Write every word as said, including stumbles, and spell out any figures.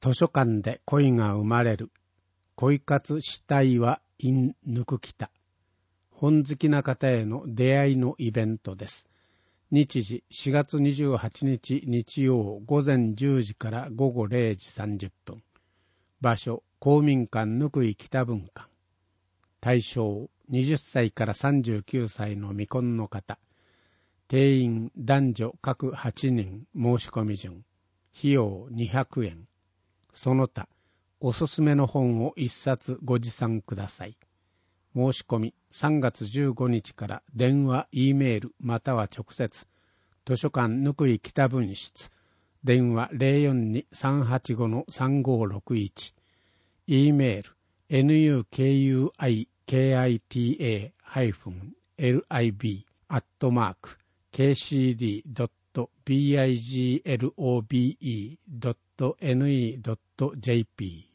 図書館で恋が生まれる。恋活したいは in ぬくきた。本好きな方への出会いのイベントです。日時しがつにじゅうはちにち日曜午前じゅうじから午後れいじさんじゅっぷん。場所公民館ぬくい北分館。対象はたちからさんじゅうきゅうさいの未婚の方。定員男女各はちにん申し込み順。費用にひゃくえん。その他おすすめの本を一冊ご持参ください。申し込みさんがつじゅうごにちから電話、Eメールまたは直接図書館ぬくい北分室電話 ゼロよんに さんはちご さんごろくいち Eメール ヌクイキタ -lib アットマーク ケーシーディー ドット ビグロブ ドット ネット ドット ジェーピー